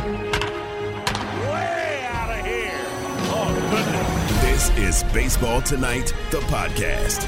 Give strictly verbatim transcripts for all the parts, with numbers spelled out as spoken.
Way out of here. Oh, goodness. This is Baseball Tonight, the podcast.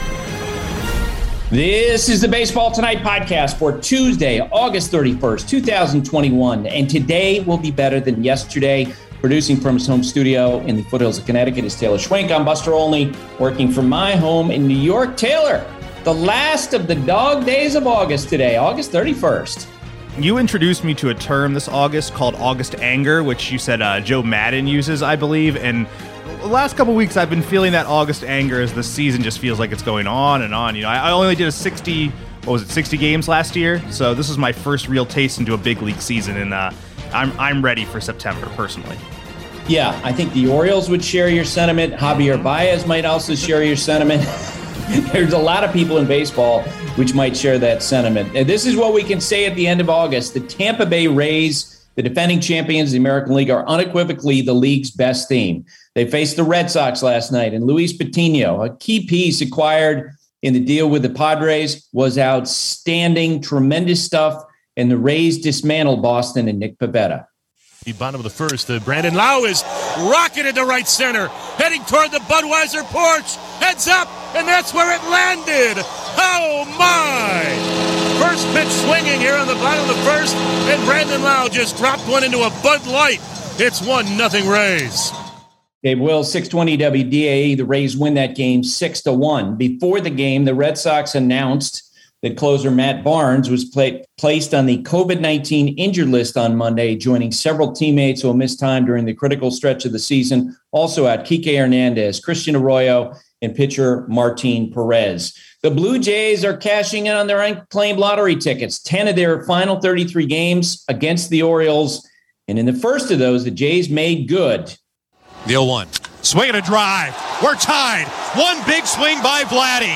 This is the Baseball Tonight podcast for Tuesday, August thirty-first, twenty twenty-one. And today will be better than yesterday. Producing from his home studio in the foothills of Connecticut is Taylor Schwenk. I'm Buster Olney, working from my home in New York. Taylor, the last of the dog days of August today, August thirty-first. You introduced me to a term this August called August anger, which you said uh, Joe Madden uses, I believe. And the last couple weeks, I've been feeling that August anger as the season just feels like it's going on and on. You know, I, I only did a sixty, what was it, sixty games last year. So this is my first real taste into a big league season, and uh, I'm I'm ready for September personally. Yeah, I think the Orioles would share your sentiment. Javier Baez might also share your sentiment. There's a lot of people in baseball which might share that sentiment. And this is what we can say at the end of August. The Tampa Bay Rays, the defending champions of the American League, are unequivocally the league's best team. They faced the Red Sox last night, and Luis Patino, a key piece acquired in the deal with the Padres, was outstanding, tremendous stuff, and the Rays dismantled Boston and Nick Pivetta. The bottom of the first, uh, Brandon Lau is rocketed to right center, heading toward the Budweiser porch, heads up, and that's where it landed. Oh, my! First pitch swinging here on the bottom of the first, and Brandon Lau just dropped one into a Bud Light. It's one nothing Rays. Dave Wills, six twenty W D A E. The Rays win that game six to one. Before the game, the Red Sox announced that closer Matt Barnes was play, placed on the COVID nineteen injured list on Monday, joining several teammates who will miss time during the critical stretch of the season. Also out Kike Hernandez, Christian Arroyo, and pitcher Martin Perez. The Blue Jays are cashing in on their unclaimed lottery tickets, ten of their final thirty-three games against the Orioles. And in the first of those, the Jays made good. The oh one. Swing and a drive. We're tied. One big swing by Vladdy.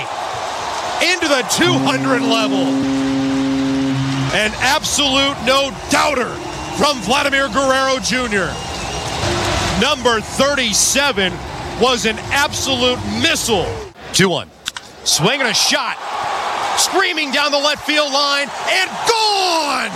Into the two hundred level. An absolute no-doubter from Vladimir Guerrero Junior Number thirty-seven was an absolute missile. two one. Swing and a shot. Screaming down the left field line and gone!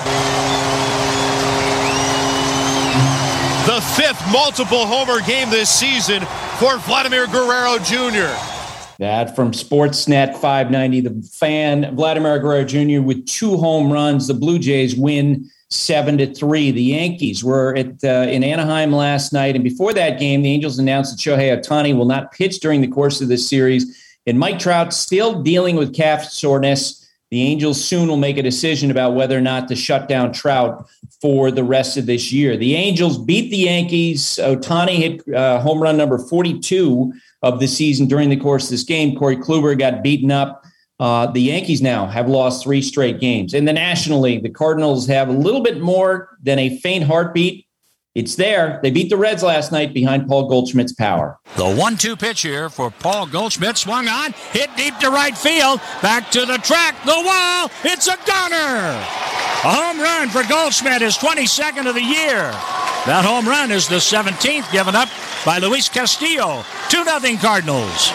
The fifth multiple homer game this season for Vladimir Guerrero Junior That from Sportsnet five ninety, the fan, Vladimir Guerrero Junior with two home runs. The Blue Jays win seven to three. The Yankees were at uh, in Anaheim last night, and before that game, the Angels announced that Shohei Ohtani will not pitch during the course of this series. And Mike Trout still dealing with calf soreness. The Angels soon will make a decision about whether or not to shut down Trout for the rest of this year. The Angels beat the Yankees. Ohtani hit uh, home run number forty-two of the season during the course of this game. Corey Kluber got beaten up. Uh, the Yankees now have lost three straight games. In the National League, the Cardinals have a little bit more than a faint heartbeat. It's there. They beat the Reds last night behind Paul Goldschmidt's power. The one two pitch here for Paul Goldschmidt. Swung on, hit deep to right field. Back to the track, the wall. It's a gunner. A home run for Goldschmidt, his twenty-second of the year. That home run is the seventeenth given up by Luis Castillo. two nothing Cardinals.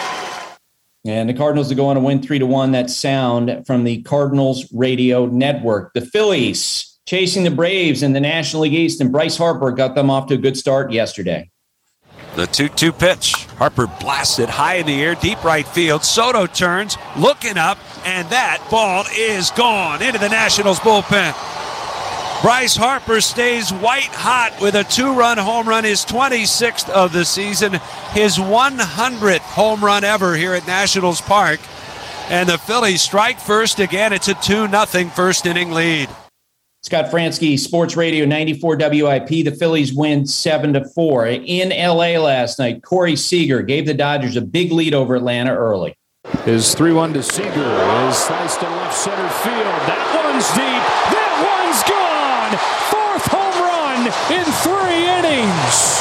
And the Cardinals are going to win three to one. That sound from the Cardinals Radio Network. The Phillies chasing the Braves in the National League East, and Bryce Harper got them off to a good start yesterday. The two two pitch. Harper blasted high in the air, deep right field. Soto turns, looking up, and that ball is gone into the Nationals bullpen. Bryce Harper stays white hot with a two-run home run, his twenty-sixth of the season, his one hundredth home run ever here at Nationals Park. And the Phillies strike first again. It's a two nothing first inning lead. Scott Fransky, Sports Radio ninety-four W I P. The Phillies win seven to four. In L A last night, Corey Seager gave the Dodgers a big lead over Atlanta early. His three one to Seager is sliced to left center field. That one's deep. That one's gone. Fourth home run in three innings.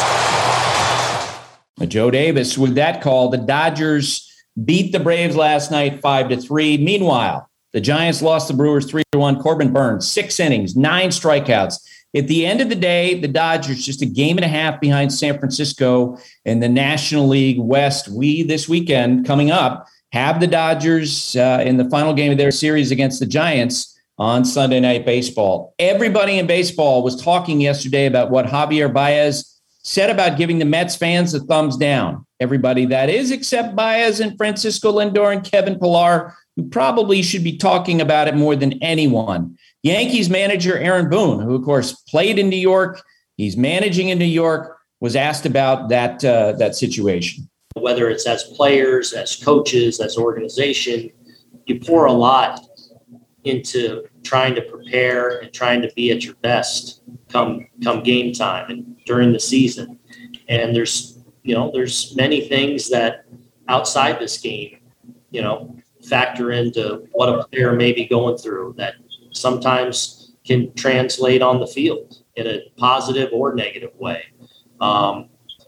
Joe Davis with that call. The Dodgers beat the Braves last night five to three. Meanwhile, the Giants lost the Brewers three to one. Corbin Burns, six innings, nine strikeouts. At the end of the day, the Dodgers just a game and a half behind San Francisco in the National League West. We, this weekend, coming up, have the Dodgers uh, in the final game of their series against the Giants. on Sunday Night Baseball. Everybody in baseball was talking yesterday about what Javier Baez said about giving the Mets fans the thumbs down. Everybody, that is, except Baez and Francisco Lindor and Kevin Pillar, who probably should be talking about it more than anyone. Yankees manager Aaron Boone, who, of course, played in New York, he's managing in New York, was asked about that uh, that situation. Whether it's as players, as coaches, as organization, you pour a lot into trying to prepare and trying to be at your best come come game time and during the season. And there's, you know, there's many things that outside this game, you know, factor into what a player may be going through that sometimes can translate on the field in a positive or negative way. Um,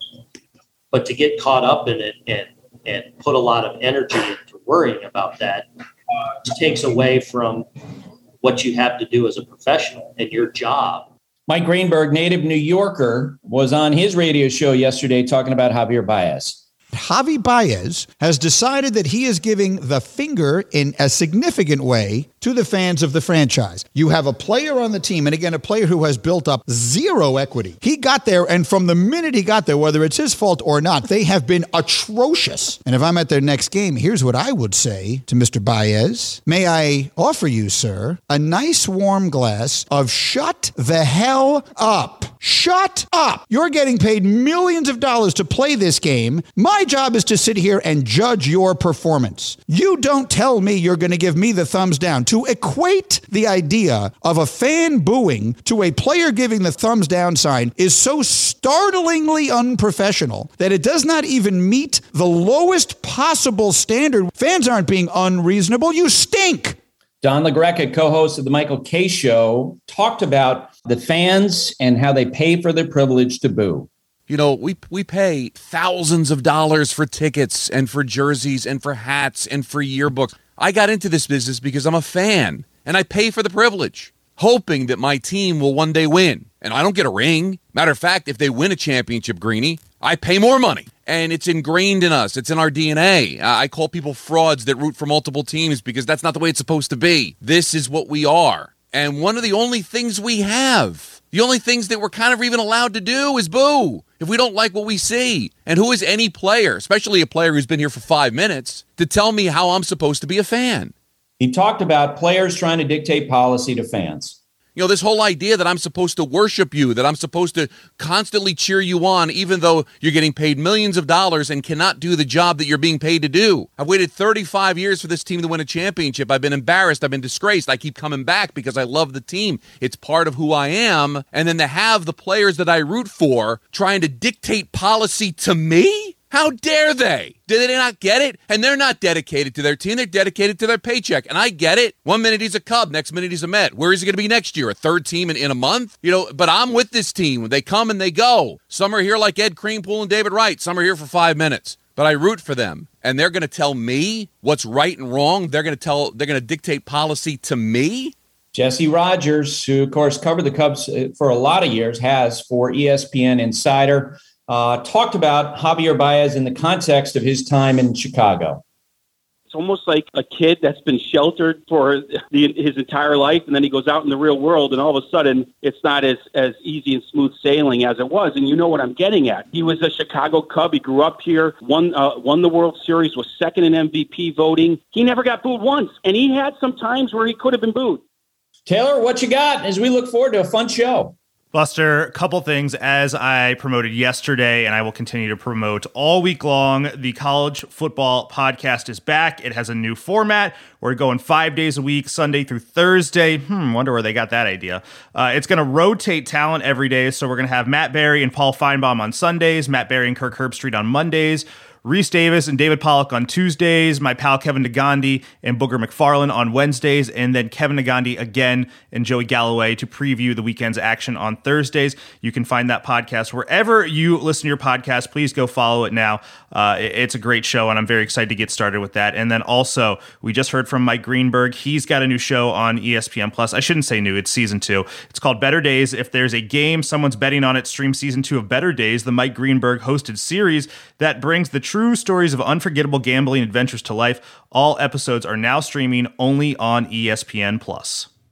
but to get caught up in it and, and put a lot of energy into worrying about that takes away from what you have to do as a professional and your job. Mike Greenberg, native New Yorker, was on his radio show yesterday talking about Javier Baez. Javi Baez has decided that he is giving the finger in a significant way to the fans of the franchise. You have a player on the team, and again, a player who has built up zero equity. He got there, and from the minute he got there, whether it's his fault or not, they have been atrocious. And if I'm at their next game, here's what I would say to Mister Baez. May I offer you, sir, a nice warm glass of shut the hell up. Shut up. You're getting paid millions of dollars to play this game. My job is to sit here and judge your performance. You don't tell me you're going to give me the thumbs down. To equate the idea of a fan booing to a player giving the thumbs down sign is so startlingly unprofessional that it does not even meet the lowest possible standard. Fans aren't being unreasonable. You stink. Don LaGreca, co-host of the Michael Kay Show, talked about the fans and how they pay for their privilege to boo. You know, we we pay thousands of dollars for tickets and for jerseys and for hats and for yearbooks. I got into this business because I'm a fan, and I pay for the privilege, hoping that my team will one day win. And I don't get a ring. Matter of fact, if they win a championship, Greeny, I pay more money. And it's ingrained in us. It's in our D N A. Uh, I call people frauds that root for multiple teams because that's not the way it's supposed to be. This is what we are. And one of the only things we have, the only things that we're kind of even allowed to do is boo if we don't like what we see. And who is any player, especially a player who's been here for five minutes, to tell me how I'm supposed to be a fan? He talked about players trying to dictate policy to fans. You know, this whole idea that I'm supposed to worship you, that I'm supposed to constantly cheer you on, even though you're getting paid millions of dollars and cannot do the job that you're being paid to do. I've waited thirty-five years for this team to win a championship. I've been embarrassed. I've been disgraced. I keep coming back because I love the team. It's part of who I am. And then to have the players that I root for trying to dictate policy to me? How dare they? Did they not get it? And they're not dedicated to their team. They're dedicated to their paycheck. And I get it. One minute he's a Cub. Next minute he's a Met. Where is he going to be next year? A third team in, in a month? You know, but I'm with this team. They come and they go. Some are here like Ed Creampool and David Wright. Some are here for five minutes. But I root for them. And they're going to tell me what's right and wrong. They're going to tell, they're going to dictate policy to me. Jesse Rogers, who, of course, covered the Cubs for a lot of years, has for E S P N Insider. Uh, talked about Javier Baez in the context of his time in Chicago. It's almost like a kid that's been sheltered for the, his entire life, and then he goes out in the real world, and all of a sudden it's not as, as easy and smooth sailing as it was. And you know what I'm getting at. He was a Chicago Cub. He grew up here, won uh, won the World Series, was second in M V P voting. He never got booed once, and he had some times where he could have been booed. Taylor, what you got as we look forward to a fun show? Buster, a couple things as I promoted yesterday, and I will continue to promote all week long. The College Football Podcast is back. It has a new format. We're going five days a week, Sunday through Thursday. Hmm, wonder where they got that idea. Uh, it's going to rotate talent every day, so we're going to have Matt Berry and Paul Feinbaum on Sundays, Matt Berry and Kirk Herbstreit on Mondays, Reese Davis and David Pollock on Tuesdays, my pal Kevin Nagandi and Booger McFarland on Wednesdays, and then Kevin Nagandi again and Joey Galloway to preview the weekend's action on Thursdays. You can find that podcast wherever you listen to your podcast. Please go follow it now. Uh, it's a great show, and I'm very excited to get started with that. And then also, we just heard from Mike Greenberg. He's got a new show on E S P N Plus. I shouldn't say new. It's season two. It's called Better Days. If there's a game someone's betting on it, stream season two of Better Days, the Mike Greenberg hosted series that brings the true stories of unforgettable gambling adventures to life. All episodes are now streaming only on E S P N Plus.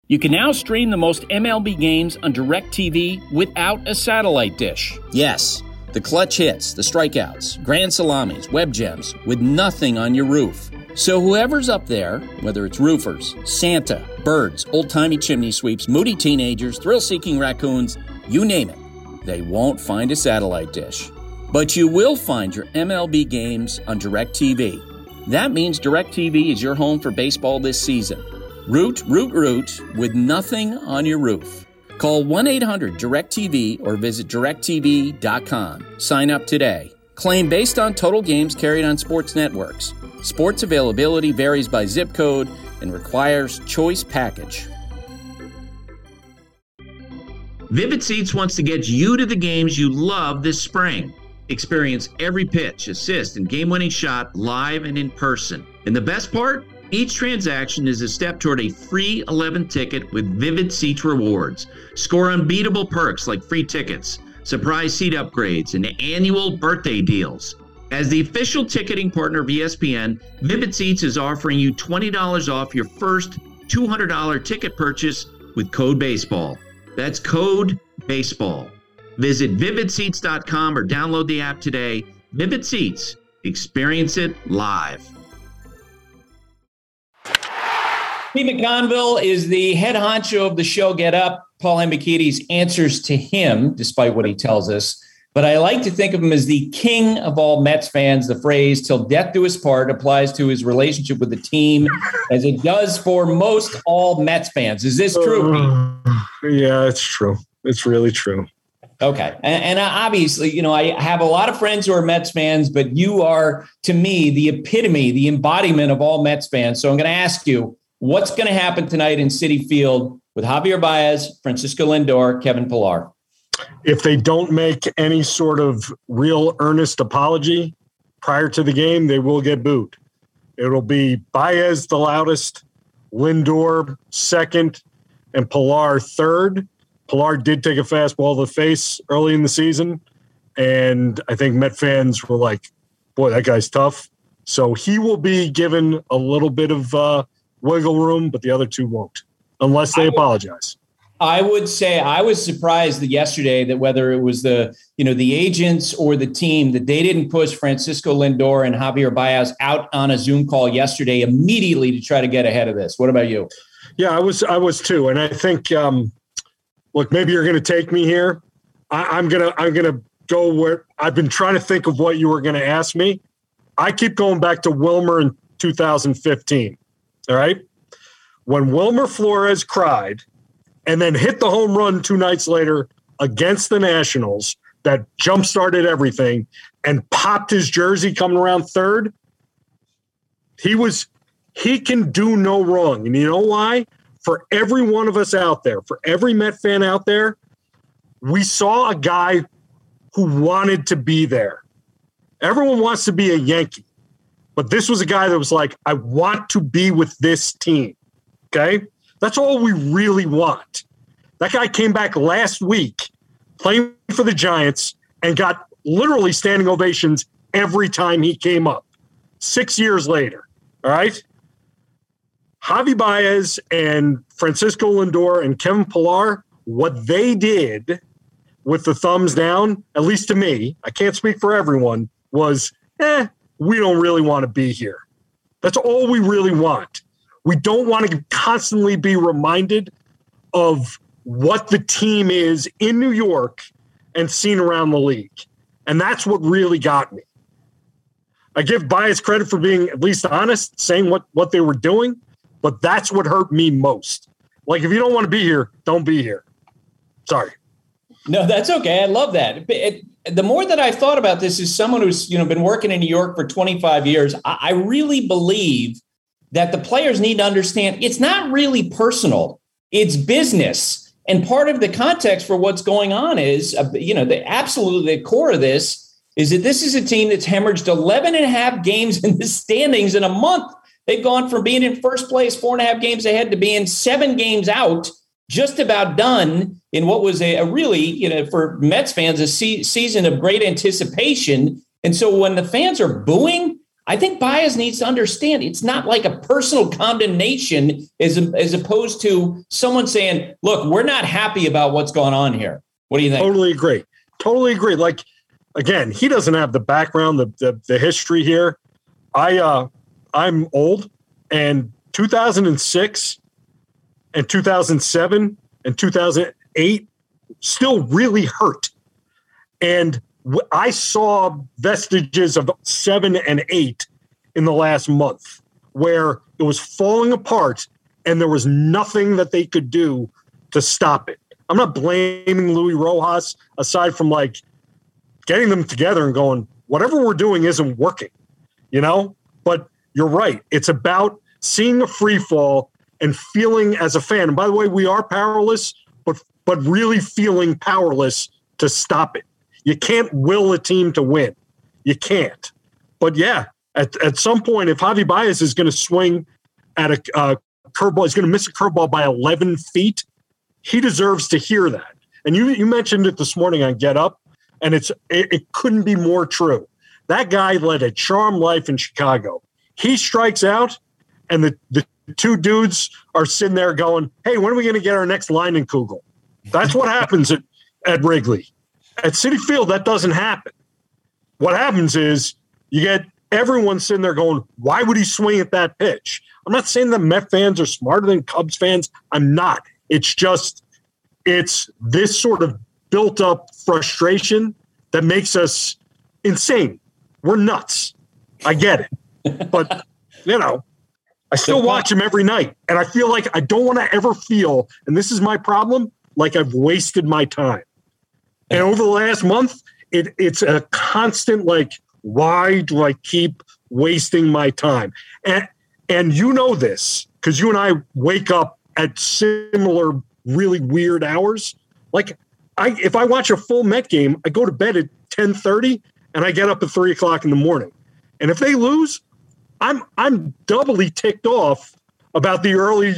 You can now stream the most M L B games on DirecTV without a satellite dish. Yes, the clutch hits, the strikeouts, grand salamis, web gems, with nothing on your roof. So whoever's up there, whether it's roofers, Santa, birds, old-timey chimney sweeps, moody teenagers, thrill-seeking raccoons, you name it, they won't find a satellite dish. But you will find your M L B games on DirecTV. That means DirecTV is your home for baseball this season. Root, root, root, with nothing on your roof. Call one eight hundred direct T V or visit direct T V dot com. Sign up today. Claim based on total games carried on sports networks. Sports availability varies by zip code and requires choice package. Vivid Seats wants to get you to the games you love this spring. Experience every pitch, assist, and game-winning shot live and in person. And the best part? Each transaction is a step toward a free eleventh ticket with Vivid Seats rewards. Score unbeatable perks like free tickets, surprise seat upgrades, and annual birthday deals. As the official ticketing partner of E S P N, Vivid Seats is offering you twenty dollars off your first two hundred dollars ticket purchase with code BASEBALL. That's code BASEBALL. Visit vivid seats dot com or download the app today. Vivid Seats. Experience it live. Pete McConville is the head honcho of the show Get Up. Paul Hembekides answers to him, despite what he tells us. But I like to think of him as the king of all Mets fans. The phrase, till death do us part, applies to his relationship with the team, as it does for most all Mets fans. Is this true, Pete? Uh, yeah, it's true. It's really true. Okay. And, and obviously, you know, I have a lot of friends who are Mets fans, but you are, to me, the epitome, the embodiment of all Mets fans. So I'm going to ask you, what's going to happen tonight in Citi Field with Javier Baez, Francisco Lindor, Kevin Pillar? If they don't make any sort of real earnest apology prior to the game, they will get booed. It'll be Baez the loudest, Lindor second, and Pillar third. Pillar did take a fastball to the face early in the season, and I think Met fans were like, boy, that guy's tough. So he will be given a little bit of uh, wiggle room, but the other two won't, unless they I apologize. Would, I would say I was surprised that yesterday that whether it was the, you know, the agents or the team, that they didn't push Francisco Lindor and Javier Baez out on a Zoom call yesterday immediately to try to get ahead of this. What about you? Yeah, I was, I was too. And I think, um, look, maybe you're going to take me here. I, I'm going to, I'm going to go where I've been trying to think of what you were going to ask me. I keep going back to Wilmer in two thousand fifteen. All right. When Wilmer Flores cried and then hit the home run two nights later against the Nationals that jump-started everything and popped his jersey coming around third, he was, he can do no wrong. And you know why? For every one of us out there, for every Met fan out there, we saw a guy who wanted to be there. Everyone wants to be a Yankee. But this was a guy that was like, I want to be with this team, okay? That's all we really want. That guy came back last week playing for the Giants and got literally standing ovations every time he came up, six years later, all right? Javi Baez and Francisco Lindor and Kevin Pillar, what they did with the thumbs down, at least to me, I can't speak for everyone, was, eh, we don't really want to be here. That's all we really want. We don't want to constantly be reminded of what the team is in New York and seen around the league. And that's what really got me. I give Baez credit for being at least honest, saying what, what they were doing, but that's what hurt me most. Like, if you don't want to be here, don't be here. Sorry. No, that's okay. I love that. It, it, the more that I've thought about this, as someone who's, you know, been working in New York for twenty-five years, I, I really believe that the players need to understand it's not really personal. It's business. And part of the context for what's going on is, uh, you know, the absolutely the core of this is that this is a team that's hemorrhaged eleven and a half games in the standings in a month. They've gone from being in first place, four and a half games ahead, to being seven games out, just about done in what was a, a really, you know, for Mets fans, a se- season of great anticipation. And so when the fans are booing, I think Baez needs to understand it's not like a personal condemnation as, as opposed to someone saying, look, we're not happy about what's going on here. What do you think? Totally agree. Totally agree. Like, again, he doesn't have the background, the the, the history here. I, uh, I'm old, and two thousand six and two thousand seven and two thousand eight still really hurt. And I saw vestiges of seven and eight in the last month where it was falling apart and there was nothing that they could do to stop it. I'm not blaming Luis Rojas aside from like getting them together and going, whatever we're doing isn't working, you know, but you're right. It's about seeing a free fall and feeling as a fan. And by the way, we are powerless, but, but really feeling powerless to stop it. You can't will a team to win. You can't. But yeah, at, at some point, if Javi Baez is going to swing at a uh, curveball, he's going to miss a curveball by eleven feet, he deserves to hear that. And you you mentioned it this morning on Get Up, and it's it, it couldn't be more true. That guy led a charmed life in Chicago. He strikes out, and the, the two dudes are sitting there going, hey, when are we going to get our next Leinenkugel? That's what happens at, at Wrigley. At Citi Field, that doesn't happen. What happens is you get everyone sitting there going, why would he swing at that pitch? I'm not saying that Met fans are smarter than Cubs fans. I'm not. It's just, it's this sort of built-up frustration that makes us insane. We're nuts. I get it. But, you know, I still watch him every night. And I feel like I don't want to ever feel, and this is my problem, like I've wasted my time. And over the last month, it, it's a constant, like, why do I keep wasting my time? And and you know this, because you and I wake up at similar really weird hours. Like, I if I watch a full Met game, I go to bed at ten thirty, and I get up at three o'clock in the morning. And if they lose, I'm I'm doubly ticked off about the early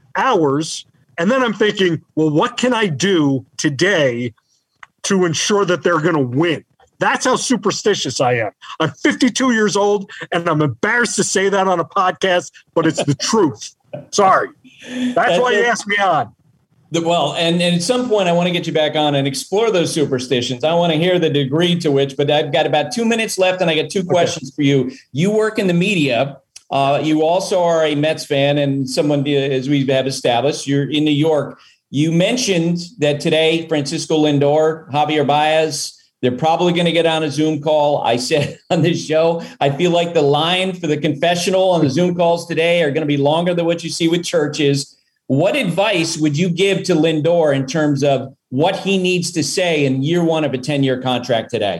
hours. And then I'm thinking, well, what can I do today to ensure that they're going to win? That's how superstitious I am. I'm fifty-two years old, and I'm embarrassed to say that on a podcast, but it's the truth. Sorry. That's, That's why you asked me on. The, well, and, and at some point, I want to get you back on and explore those superstitions. I want to hear the degree to which, but I've got about two minutes left, and I got two okay. questions for you. You work in the media. Uh, you also are a Mets fan, and someone, as we have established, you're in New York. You mentioned that today, Francisco Lindor, Javier Baez, they're probably going to get on a Zoom call. I said on this show, I feel like the line for the confessional on the Zoom calls today are going to be longer than what you see with churches. What advice would you give to Lindor in terms of what he needs to say in year one of a ten-year contract today?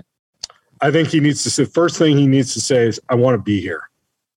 I think he needs to say, first thing he needs to say is, I want to be here.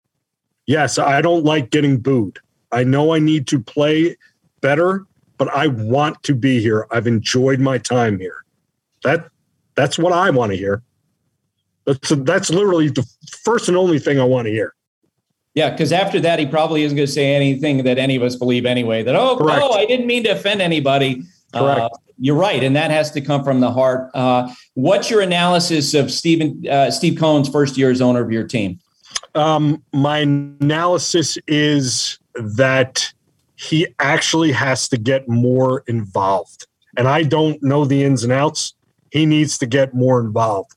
Yes, I don't like getting booed. I know I need to play better, but I want to be here. I've enjoyed my time here. That That's what I want to hear. That's that's literally the first and only thing I want to hear. Yeah, because after that, he probably isn't going to say anything that any of us believe anyway. That, oh, Correct. oh I didn't mean to offend anybody. Correct. Uh, you're right, and that has to come from the heart. Uh, what's your analysis of Stephen, uh, Steve Cohen's first year as owner of your team? Um, my analysis is that he actually has to get more involved. And I don't know the ins and outs. He needs to get more involved.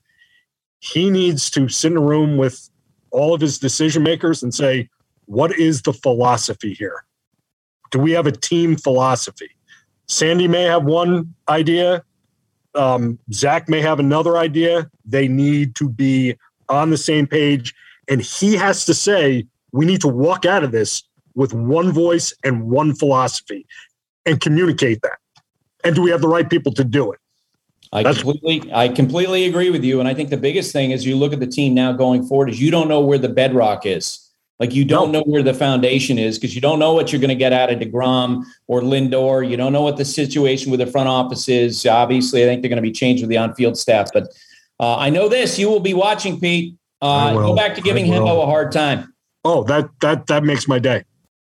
He needs to sit in a room with all of his decision makers and say, what is the philosophy here? Do we have a team philosophy? Sandy may have one idea. Um, Zach may have another idea. They need to be on the same page. And he has to say, we need to walk out of this with one voice and one philosophy and communicate that. And do we have the right people to do it? I completely, I completely agree with you. And I think the biggest thing is you look at the team now going forward is you don't know where the bedrock is. Like you don't know where the foundation is because you don't know what you're going to get out of DeGrom or Lindor. You don't know what the situation with the front office is. Obviously, I think they're going to be changed with the on-field staff. But uh, I know this. You will be watching, Pete. Uh, go back to giving Hembo a hard time. Oh, that that that makes my day.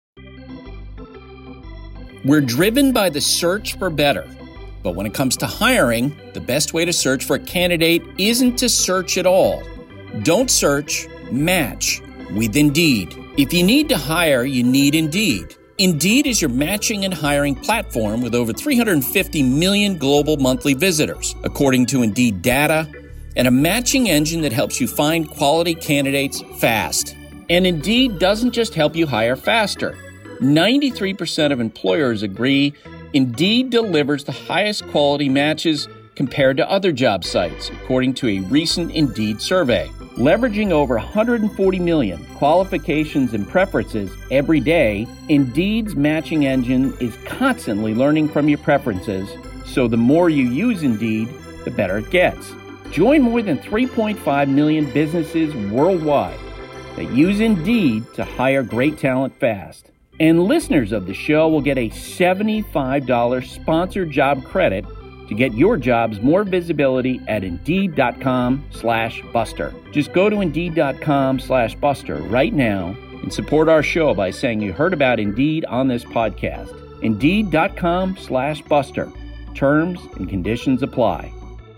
We're driven by the search for better. But when it comes to hiring, the best way to search for a candidate isn't to search at all. Don't search, match with Indeed. If you need to hire, you need Indeed. Indeed is your matching and hiring platform with over three hundred fifty million global monthly visitors, according to Indeed data, and a matching engine that helps you find quality candidates fast. And Indeed doesn't just help you hire faster. ninety-three percent of employers agree Indeed delivers the highest quality matches compared to other job sites, according to a recent Indeed survey. Leveraging over one hundred forty million qualifications and preferences every day, Indeed's matching engine is constantly learning from your preferences, so the more you use Indeed, the better it gets. Join more than three point five million businesses worldwide that use Indeed to hire great talent fast. And listeners of the show will get a seventy-five dollars sponsored job credit to get your jobs more visibility at Indeed.com slash Buster. Just go to Indeed.com slash Buster right now and support our show by saying you heard about Indeed on this podcast. Indeed.com slash Buster. Terms and conditions apply.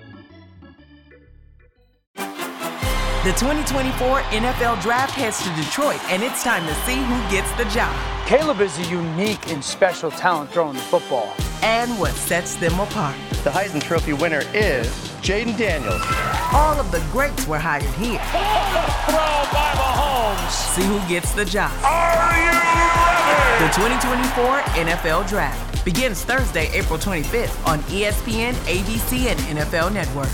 The twenty twenty-four N F L Draft heads to Detroit, and it's time to see who gets the job. Caleb is a unique and special talent throwing the football. And what sets them apart. The Heisman Trophy winner is Jaden Daniels. All of the greats were hired here. Throw by Mahomes. See who gets the job. Are you ready? The twenty twenty-four N F L Draft begins Thursday, April twenty-fifth on E S P N, A B C, and N F L Network.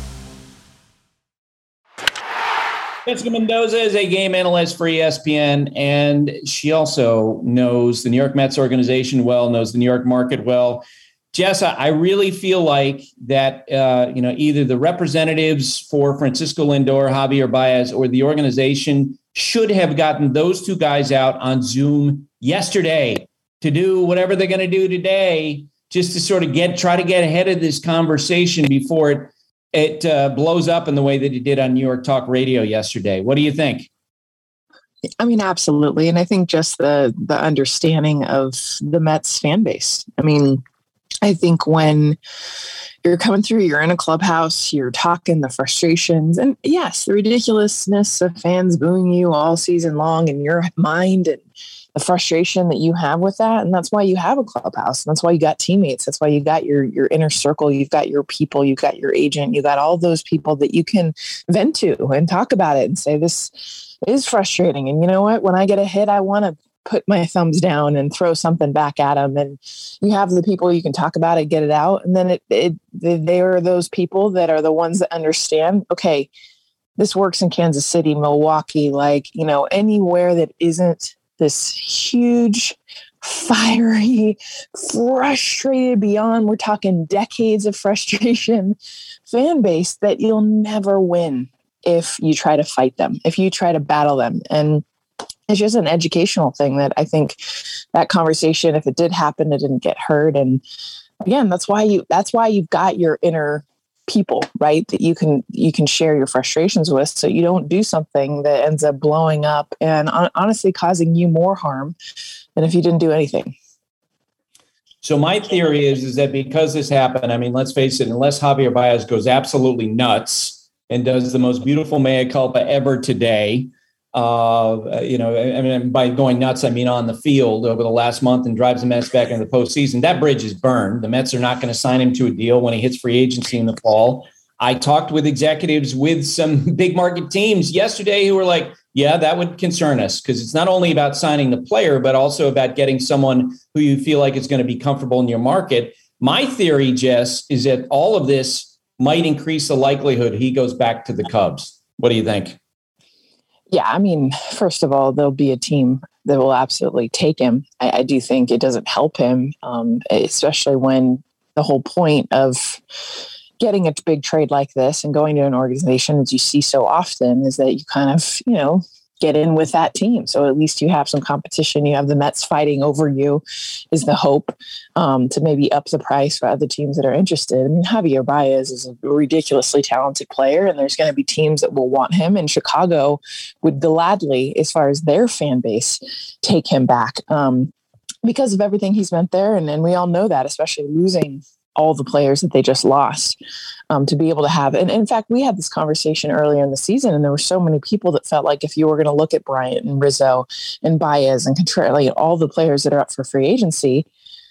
Jessica Mendoza is a game analyst for E S P N, and she also knows the New York Mets organization well, knows the New York market well. Jessa, I really feel like that, uh, you know, either the representatives for Francisco Lindor, Javier Baez, or the organization should have gotten those two guys out on Zoom yesterday to do whatever they're going to do today, just to sort of get try to get ahead of this conversation before it it uh, blows up in the way that it did on New York Talk Radio yesterday. What do you think? I mean, absolutely. And I think just the the understanding of the Mets fan base. I mean, I think when you're coming through, you're in a clubhouse, you're talking the frustrations and yes, the ridiculousness of fans booing you all season long in your mind and the frustration that you have with that. And that's why you have a clubhouse. And that's why you got teammates. That's why you got your, your inner circle. You've got your people, you've got your agent, you got all those people that you can vent to and talk about it and say, this is frustrating. And you know what, when I get a hit, I want to put my thumbs down and throw something back at them. And you have the people you can talk about it, get it out. And then it, it they are those people that are the ones that understand, okay, this works in Kansas City, Milwaukee, like, you know, anywhere that isn't this huge, fiery, frustrated beyond, we're talking decades of frustration fan base that you'll never win if you try to fight them, if you try to battle them. And it's just an educational thing that I think that conversation, if it did happen, it didn't get heard. And again, that's why you, that's why you've got your inner people, right? That you can, you can share your frustrations with, so you don't do something that ends up blowing up and on, honestly causing you more harm than if you didn't do anything. So my theory is, is that because this happened, I mean, let's face it, unless Javier Baez goes absolutely nuts and does the most beautiful mea culpa ever today, Uh, you know, I mean, by going nuts, I mean on the field over the last month and drives the Mets back into the postseason. That bridge is burned. The Mets are not going to sign him to a deal when he hits free agency in the fall. I talked with executives with some big market teams yesterday who were like, yeah, that would concern us, because it's not only about signing the player, but also about getting someone who you feel like is going to be comfortable in your market. My theory, Jess, is that all of this might increase the likelihood he goes back to the Cubs. What do you think? Yeah, I mean, first of all, there'll be a team that will absolutely take him. I, I do think it doesn't help him, um, especially when the whole point of getting a big trade like this and going to an organization, as you see so often, is that you kind of, you know, get in with that team. So at least you have some competition. You have the Mets fighting over you is the hope, um, to maybe up the price for other teams that are interested. I mean, Javier Baez is a ridiculously talented player, and there's going to be teams that will want him. And Chicago would gladly, as far as their fan base, take him back um, because of everything he's meant there. And, and we all know that, especially losing all the players that they just lost, um, to be able to have. And in fact, we had this conversation earlier in the season, and there were so many people that felt like if you were going to look at Bryant and Rizzo and Baez and Contreras, like all the players that are up for free agency,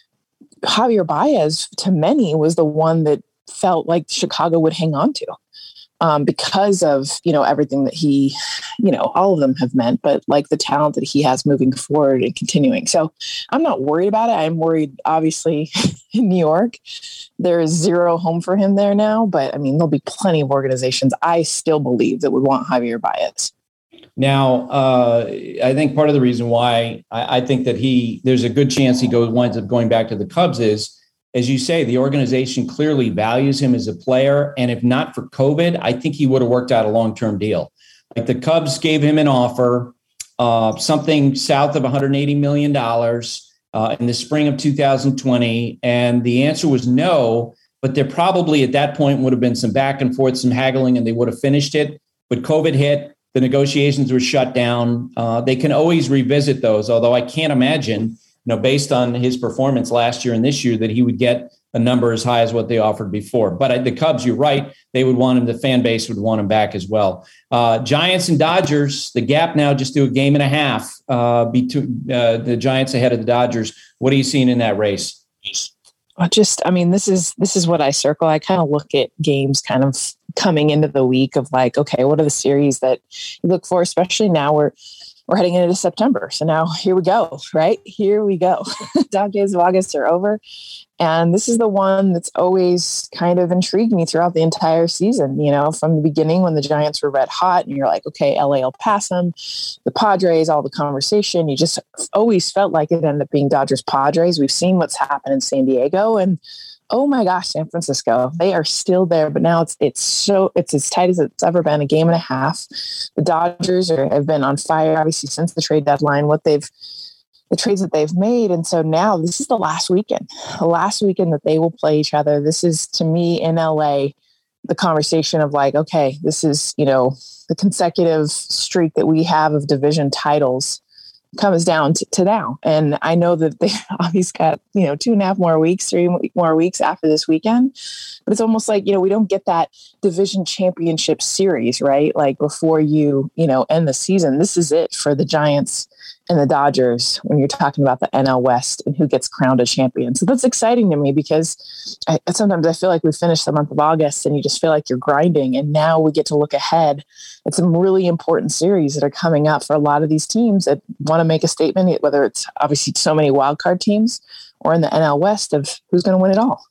Javier Baez, to many, was the one that felt like Chicago would hang on to. Um, because of, you know, everything that he, you know, all of them have meant, but like the talent that he has moving forward and continuing. So I'm not worried about it. I'm worried, obviously, in New York. There is zero home for him there now, but I mean, there'll be plenty of organizations I still believe that would want Javier Baez. Now, uh, I think part of the reason why I, I think that he, there's a good chance he goes, winds up going back to the Cubs is, as you say, the organization clearly values him as a player. And if not for COVID, I think he would have worked out a long-term deal. Like the Cubs gave him an offer, uh, something south of one hundred eighty million dollars uh, in the spring of two thousand twenty. And the answer was no, but there probably at that point would have been some back and forth, some haggling, and they would have finished it. But COVID hit, the negotiations were shut down. Uh, they can always revisit those, although I can't imagine, you know, based on his performance last year and this year, that he would get a number as high as what they offered before. But the Cubs, you're right, they would want him. The fan base would want him back as well. Uh, Giants and Dodgers, the gap now just to a game and a half uh, between uh, the Giants ahead of the Dodgers. What are you seeing in that race? Well, just, I mean, this is this is what I circle. I kind of look at games kind of coming into the week of like, okay, what are the series that you look for, especially now we're We're heading into September. So now here we go, right? Here we go. Dog days of August are over. And this is the one that's always kind of intrigued me throughout the entire season. You know, from the beginning when the Giants were red hot and you're like, okay, L A will pass them. The Padres, all the conversation. You just always felt like it ended up being Dodgers Padres. We've seen what's happened in San Diego, and oh my gosh, San Francisco, they are still there, but now it's it's so it's as tight as it's ever been, a game and a half. The Dodgers are, have been on fire, obviously, since the trade deadline, what they've the trades that they've made. And so now this is the last weekend, the last weekend that they will play each other. This is, to me, in L A, the conversation of like, okay, this is, you know, the consecutive streak that we have of division titles comes down to, to now. And I know that they obviously got, you know, two and a half more weeks, three more weeks after this weekend, but it's almost like, you know, we don't get that division championship series, right? Like before you, you know, end the season. This is it for the Giants and the Dodgers when you're talking about the N L West and who gets crowned a champion. So that's exciting to me because I, sometimes I feel like we finished the month of August and you just feel like you're grinding. And now we get to look ahead at some really important series that are coming up for a lot of these teams that want to make a statement, whether it's obviously so many wildcard teams or in the N L West, of who's going to win it all.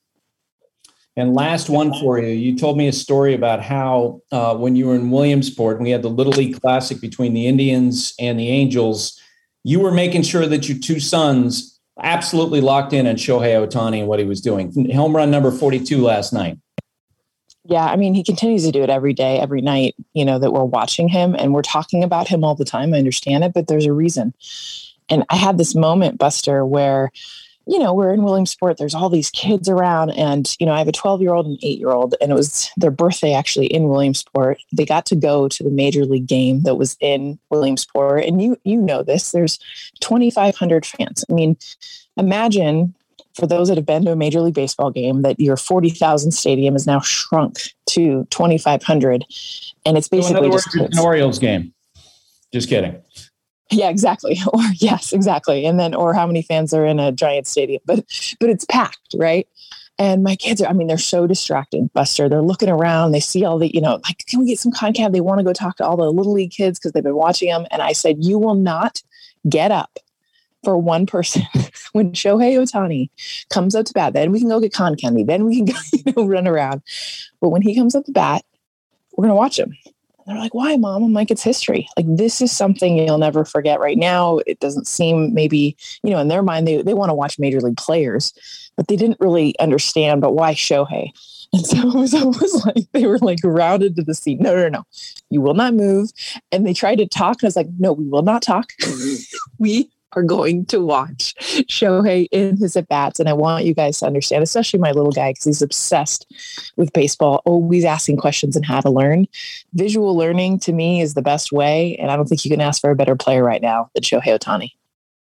And last one for you. You told me a story about how uh, when you were in Williamsport, and we had the Little League Classic between the Indians and the Angels, you were making sure that your two sons absolutely locked in on Shohei Ohtani and what he was doing. Home run number forty-two last night. Yeah, I mean, he continues to do it every day, every night, you know, that we're watching him and we're talking about him all the time. I understand it, but there's a reason. And I had this moment, Buster, where, you know, we're in Williamsport, there's all these kids around and, you know, I have a twelve year old and eight year old, and it was their birthday actually in Williamsport. They got to go to the major league game that was in Williamsport. And you, you know, this, there's twenty-five hundred fans. I mean, imagine for those that have been to a Major League Baseball game that your forty thousand stadium is now shrunk to twenty-five hundred. And it's basically so in other words, just it's an Orioles game. Just kidding. Yeah, exactly. Or yes, exactly. And then, or how many fans are in a Giant stadium, but, but it's packed, right? And my kids are, I mean, they're so distracted, Buster. They're looking around. They see all the, you know, like, can we get some Concacaf? They want to go talk to all the Little League kids because they've been watching them. And I said, you will not get up for one person when Shohei Ohtani comes up to bat. Then we can go get Concacaf. Then we can go, you know, run around. But when he comes up to bat, we're going to watch him. They're like, why, Mom? I'm like, it's history. Like, this is something you'll never forget. Right now, it doesn't seem, maybe, you know, in their mind, they, they want to watch major league players, but they didn't really understand, but why Shohei? And so it was almost like they were like grounded to the seat. No, no, no, you will not move. And they tried to talk. And I was like, no, we will not talk. We are going to watch Shohei in his at-bats. And I want you guys to understand, especially my little guy, because he's obsessed with baseball, always asking questions and how to learn. Visual learning, to me, is the best way. And I don't think you can ask for a better player right now than Shohei Ohtani.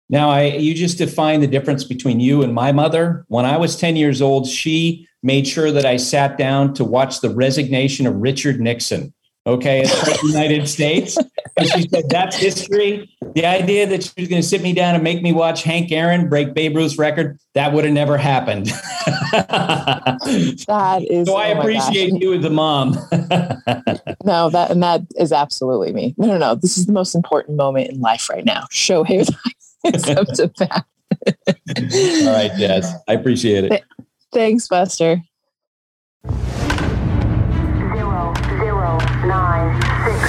Now, I you just define the difference between you and my mother. When I was ten years old, she made sure that I sat down to watch the resignation of Richard Nixon. Okay, as the United States. And she said, that's history. The idea that she was going to sit me down and make me watch Hank Aaron break Babe Ruth's record, that would have never happened. That is. So I oh appreciate you as a mom. No, that and that is absolutely me. No, no, no. This is the most important moment in life right now. Shohei's up to bat. All right, Jess. I appreciate it. Th- thanks, Buster. Nine,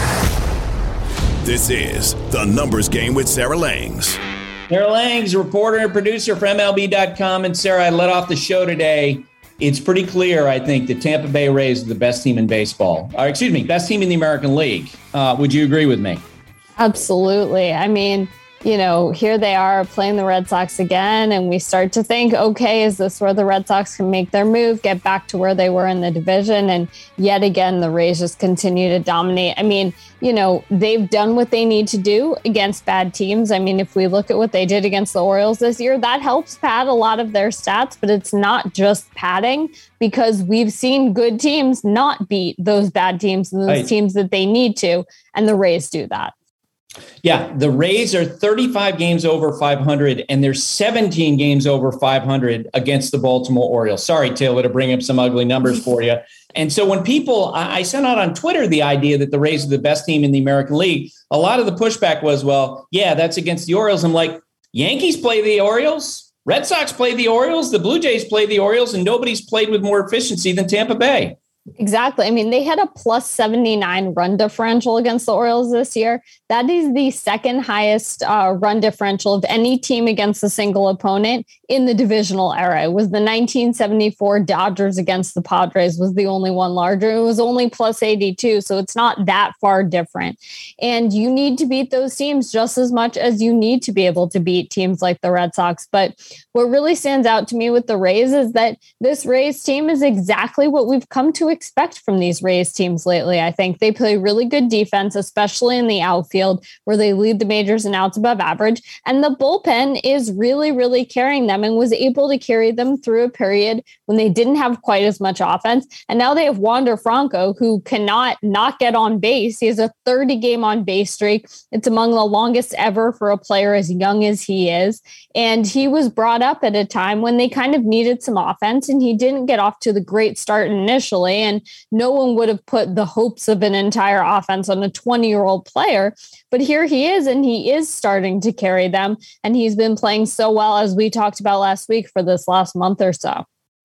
six. This is The Numbers Game with Sarah Langs. Sarah Langs, reporter and producer for M L B dot com. And Sarah, I led off the show today. It's pretty clear, I think, that Tampa Bay Rays are the best team in baseball. Or, excuse me, best team in the American League. Uh, would you agree with me? Absolutely. I mean, you know, here they are playing the Red Sox again, and we start to think, okay, is this where the Red Sox can make their move, get back to where they were in the division? And yet again, the Rays just continue to dominate. I mean, you know, they've done what they need to do against bad teams. I mean, if we look at what they did against the Orioles this year, that helps pad a lot of their stats, but it's not just padding, because we've seen good teams not beat those bad teams and those right. teams that they need to, and the Rays do that. Yeah, the Rays are thirty-five games over five hundred, and they're seventeen games over five hundred against the Baltimore Orioles. Sorry, Taylor, to bring up some ugly numbers for you. And so when people, I sent out on Twitter the idea that the Rays are the best team in the American League, a lot of the pushback was, well, yeah, that's against the Orioles. I'm like, Yankees play the Orioles, Red Sox play the Orioles, the Blue Jays play the Orioles, and nobody's played with more efficiency than Tampa Bay. Exactly. I mean, they had a plus seventy-nine run differential against the Orioles this year. That is the second highest uh, run differential of any team against a single opponent in the divisional era. It was the nineteen seventy-four Dodgers against the Padres was the only one larger. It was only plus eighty-two. So it's not that far different. And you need to beat those teams just as much as you need to be able to beat teams like the Red Sox. But what really stands out to me with the Rays is that this Rays team is exactly what we've come to expect from these Rays teams lately. I think they play really good defense, especially in the outfield where they lead the majors in outs above average. And the bullpen is really, really carrying them and was able to carry them through a period when they didn't have quite as much offense. And now they have Wander Franco, who cannot not get on base. He has a thirty game on base streak. It's among the longest ever for a player as young as he is. And he was brought up at a time when they kind of needed some offense, and he didn't get off to the great start initially. And no one would have put the hopes of an entire offense on a twenty-year-old player. But here he is, and he is starting to carry them. And he's been playing so well, as we talked about last week, for this last month or so.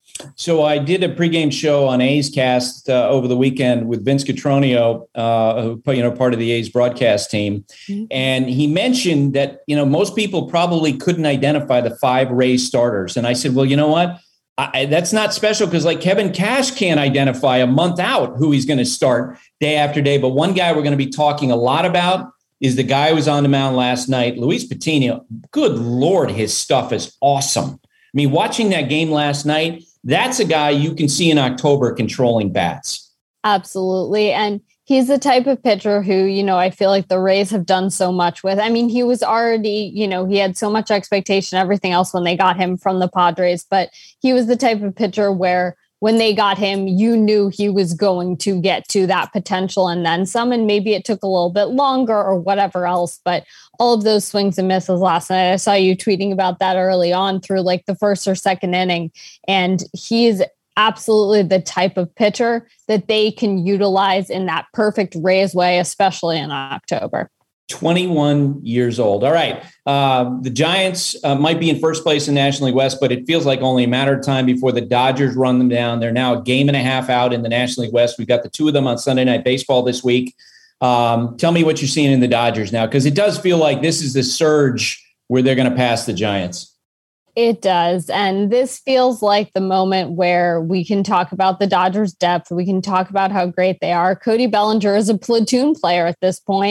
So I did a pregame show on A's Cast uh, over the weekend with Vince Cotroneo, uh, who, you know, part of the A's broadcast team. Mm-hmm. And he mentioned that, you know, most people probably couldn't identify the five Rays starters. And I said, well, you know what? I, that's not special, because like Kevin Cash can't identify a month out who he's going to start day after day. But one guy we're going to be talking a lot about is the guy who was on the mound last night, Luis Patino. Good Lord, his stuff is awesome. I mean, watching that game last night, that's a guy you can see in October controlling bats. Absolutely. And he's the type of pitcher who, you know, I feel like the Rays have done so much with. I mean, he was already, you know, he had so much expectation, everything else when they got him from the Padres, but he was the type of pitcher where when they got him, you knew he was going to get to that potential and then some, and maybe it took a little bit longer or whatever else, but all of those swings and misses last night, I saw you tweeting about that early on through like the first or second inning, and he's absolutely the type of pitcher that they can utilize in that perfect Rays way, especially in October. twenty-one years old. All right. Uh, the Giants uh, might be in first place in National League West, but it feels like only a matter of time before the Dodgers run them down. They're now a game and a half out in the National League West. We've got the two of them on Sunday Night Baseball this week. Um, tell me what you're seeing in the Dodgers now, because it does feel like this is the surge where they're going to pass the Giants. It does. And this feels like the moment where we can talk about the Dodgers' depth. We can talk about how great they are. Cody Bellinger is a platoon player at this point.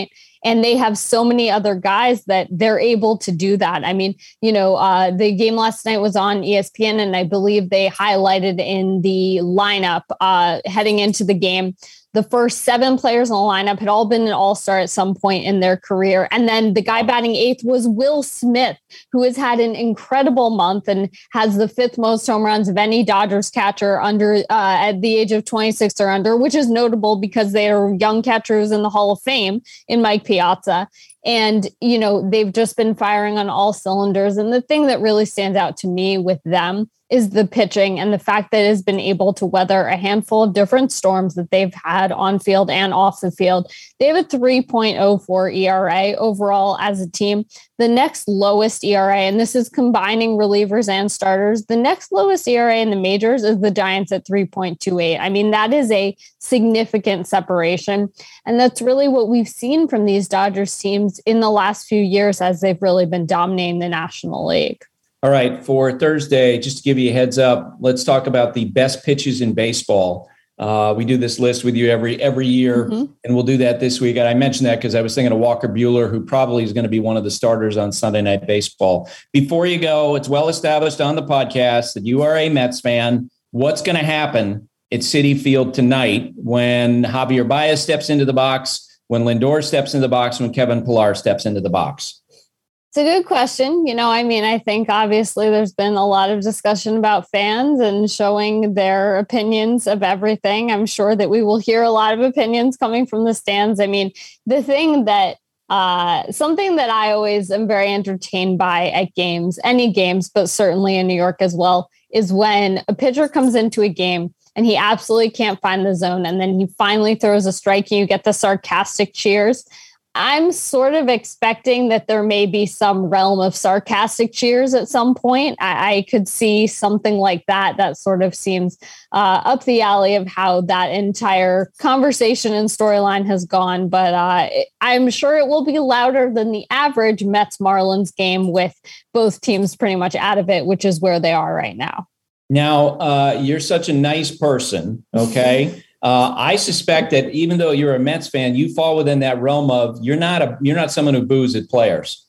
And they have so many other guys that they're able to do that. I mean, you know, uh, the game last night was on E S P N, and I believe they highlighted in the lineup uh, heading into the game, the first seven players in the lineup had all been an all-star at some point in their career. And then the guy batting eighth was Will Smith, who has had an incredible month and has the fifth most home runs of any Dodgers catcher under uh, at the age of twenty-six or under, which is notable because they are young catchers in the Hall of Fame in Mike Piazza. And, you know, they've just been firing on all cylinders. And the thing that really stands out to me with them is the pitching and the fact that it has been able to weather a handful of different storms that they've had on field and off the field. They have a three point oh four E R A overall as a team. The next lowest E R A, and this is combining relievers and starters, the next lowest E R A in the majors is the Giants at three point two eight. I mean, that is a significant separation. And that's really what we've seen from these Dodgers teams in the last few years as they've really been dominating the National League. All right, for Thursday, just to give you a heads up, let's talk about the best pitches in baseball. Uh, we do this list with you every every year, mm-hmm. and we'll do that this week. And I mentioned that because I was thinking of Walker Buehler, who probably is going to be one of the starters on Sunday Night Baseball. Before you go, it's well established on the podcast that you are a Mets fan. What's going to happen at Citi Field tonight when Javier Baez steps into the box, when Lindor steps into the box, when Kevin Pillar steps into the box? It's a good question. You know, I mean, I think obviously there's been a lot of discussion about fans and showing their opinions of everything. I'm sure that we will hear a lot of opinions coming from the stands. I mean, the thing that uh, something that I always am very entertained by at games, any games, but certainly in New York as well, is when a pitcher comes into a game and he absolutely can't find the zone. And then he finally throws a strike and you get the sarcastic cheers. I'm sort of expecting that there may be some realm of sarcastic cheers at some point. I, I could see something like that. That sort of seems uh, up the alley of how that entire conversation and storyline has gone. But uh, I'm sure it will be louder than the average Mets Marlins game with both teams pretty much out of it, which is where they are right now. Now, uh, you're such a nice person, okay? Uh, I suspect that even though you're a Mets fan, you fall within that realm of you're not a you're not someone who boos at players.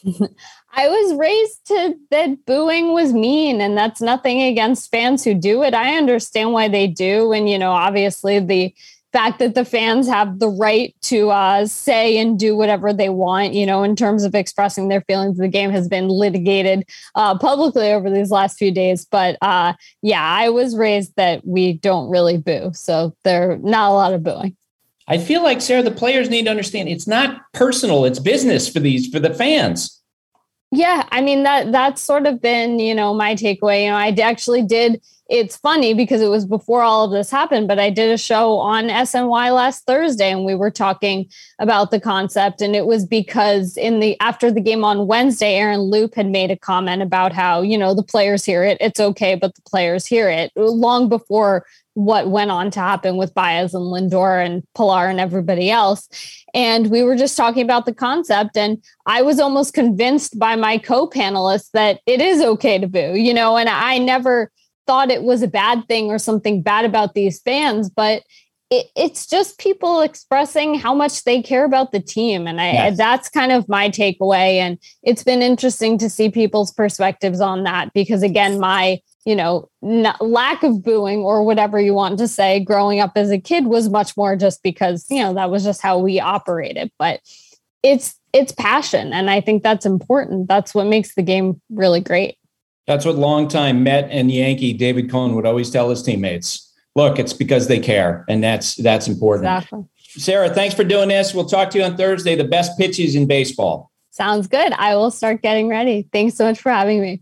I was raised to that booing was mean, and that's nothing against fans who do it. I understand why they do, and you know, obviously the fact that the fans have the right to uh, say and do whatever they want, you know, in terms of expressing their feelings of the game has been litigated uh, publicly over these last few days. But uh, yeah, I was raised that we don't really boo. So there's not a lot of booing. I feel like, Sarah, the players need to understand it's not personal. It's business for these, for the fans. Yeah, I mean, that that's sort of been, you know, my takeaway. You know, I actually did. It's funny because it was before all of this happened, but I did a show on S N Y last Thursday and we were talking about the concept. And it was because in the after the game on Wednesday, Aaron Loop had made a comment about how, you know, the players hear it. It's okay, but the players hear it long before what went on to happen with Baez and Lindor and Pillar and everybody else. And we were just talking about the concept. And I was almost convinced by my co-panelists that it is okay to boo, you know, and I never thought it was a bad thing or something bad about these fans, but it, it's just people expressing how much they care about the team. And I, yes. that's kind of my takeaway. And it's been interesting to see people's perspectives on that, because again, my, you know, n- lack of booing or whatever you want to say growing up as a kid was much more just because, you know, that was just how we operated, but it's, it's passion. And I think that's important. That's what makes the game really great. That's what longtime Met and Yankee David Cohn would always tell his teammates. Look, it's because they care, and that's that's important. Exactly. Sarah, thanks for doing this. We'll talk to you on Thursday. The best pitches in baseball. Sounds good. I will start getting ready. Thanks so much for having me.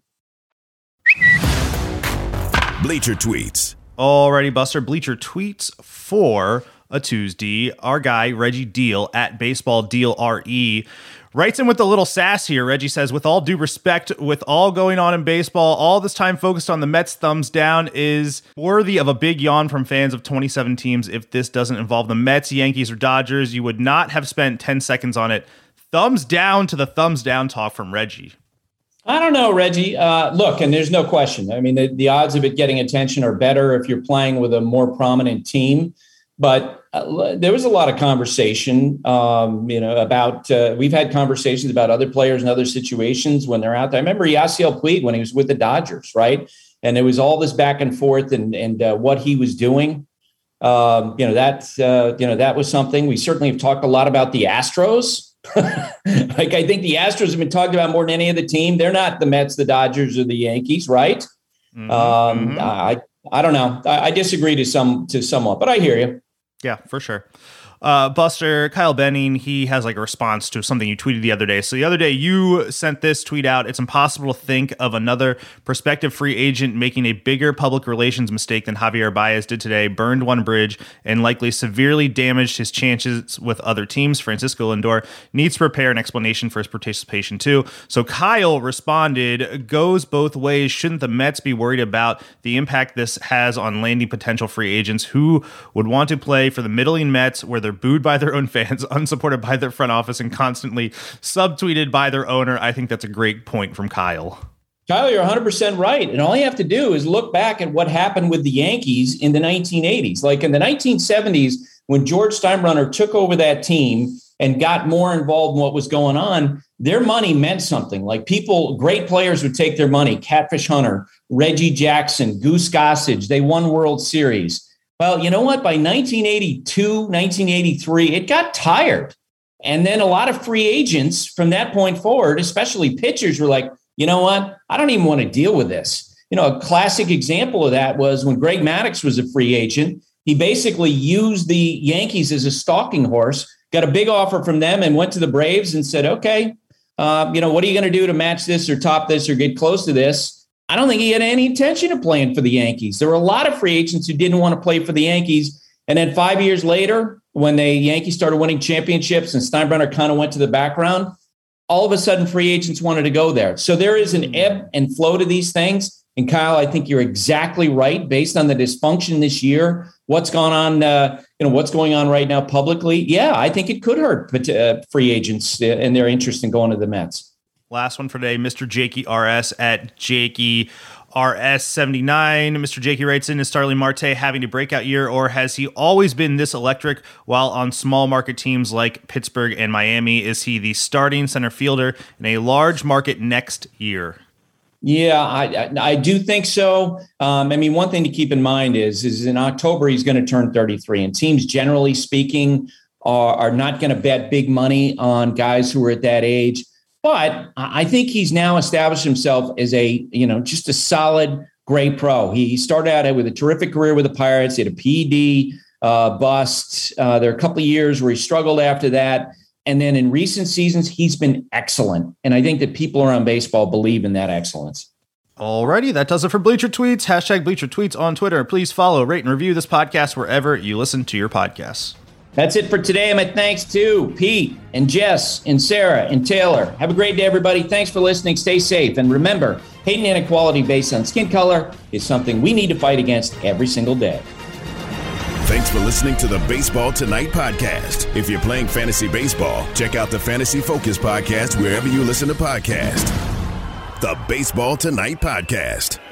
Bleacher Tweets. Alrighty, Buster. Bleacher Tweets for a Tuesday. Our guy, Reggie Deal, at Baseball Deal R E, writes in with a little sass here. Reggie says, with all due respect, with all going on in baseball, all this time focused on the Mets, thumbs down is worthy of a big yawn from fans of twenty-seven teams. If this doesn't involve the Mets, Yankees, or Dodgers, you would not have spent ten seconds on it. Thumbs down to the thumbs down talk from Reggie. I don't know, Reggie. Uh, look, and there's no question. I mean, the, the odds of it getting attention are better if you're playing with a more prominent team. But uh, there was a lot of conversation, um, you know, about uh, we've had conversations about other players in other situations when they're out there. I remember Yasiel Puig when he was with the Dodgers, right? And there was all this back and forth and, and uh, what he was doing. Um, you know, that, uh, you know, that was something. We certainly have talked a lot about the Astros. Like, I think the Astros have been talked about more than any other team. They're not the Mets, the Dodgers, or the Yankees, right? Mm-hmm. Um, mm-hmm. I I don't know. I, I disagree to some to somewhat, but I hear you. Yeah, for sure. Uh, Buster, Kyle Benning, he has like a response to something you tweeted the other day. So the other day you sent this tweet out. It's impossible to think of another prospective free agent making a bigger public relations mistake than Javier Baez did today, burned one bridge and likely severely damaged his chances with other teams. Francisco Lindor needs to prepare an explanation for his participation too. So Kyle responded, goes both ways. Shouldn't the Mets be worried about the impact this has on landing potential free agents who would want to play for the middling Mets where they're booed by their own fans, unsupported by their front office, and constantly subtweeted by their owner? I think that's a great point from Kyle. Kyle, you're one hundred percent right. And all you have to do is look back at what happened with the Yankees in the nineteen eighties. Like in the nineteen seventies, when George Steinbrenner took over that team and got more involved in what was going on, their money meant something. Like people, great players would take their money. Catfish Hunter, Reggie Jackson, Goose Gossage, they won World Series. Well, you know what? By nineteen eighty-two, nineteen eighty-three, it got tired. And then a lot of free agents from that point forward, especially pitchers, were like, you know what? I don't even want to deal with this. You know, a classic example of that was when Greg Maddux was a free agent. He basically used the Yankees as a stalking horse, got a big offer from them and went to the Braves and said, okay, uh, you know, what are you going to do to match this or top this or get close to this? I don't think he had any intention of playing for the Yankees. There were a lot of free agents who didn't want to play for the Yankees. And then five years later, when the Yankees started winning championships and Steinbrenner kind of went to the background, all of a sudden free agents wanted to go there. So there is an ebb and flow to these things. And Kyle, I think you're exactly right. Based on the dysfunction this year, what's gone on, uh, you know, what's going on right now publicly. Yeah, I think it could hurt but, uh, free agents and their interest in going to the Mets. Last one for today, Mister Jakey R S at Jakey R S seventy-nine. Mister Jakey writes in, is Starling Marte having a breakout year, or has he always been this electric while on small market teams like Pittsburgh and Miami? Is he the starting center fielder in a large market next year? Yeah, I I do think so. Um, I mean, one thing to keep in mind is, is in October, he's going to turn thirty-three. And teams, generally speaking, are, are not going to bet big money on guys who are at that age. But I think he's now established himself as a, you know, just a solid, great pro. He started out with a terrific career with the Pirates. He had a P E D uh, bust. Uh, there are a couple of years where he struggled after that. And then in recent seasons, he's been excellent. And I think that people around baseball believe in that excellence. Alrighty, that does it for Bleacher Tweets. Hashtag Bleacher Tweets on Twitter. Please follow, rate, and review this podcast wherever you listen to your podcasts. That's it for today. My thanks to Pete and Jess and Sarah and Taylor. Have a great day, everybody. Thanks for listening. Stay safe. And remember, hate and inequality based on skin color is something we need to fight against every single day. Thanks for listening to the Baseball Tonight podcast. If you're playing fantasy baseball, check out the Fantasy Focus podcast wherever you listen to podcasts. The Baseball Tonight podcast.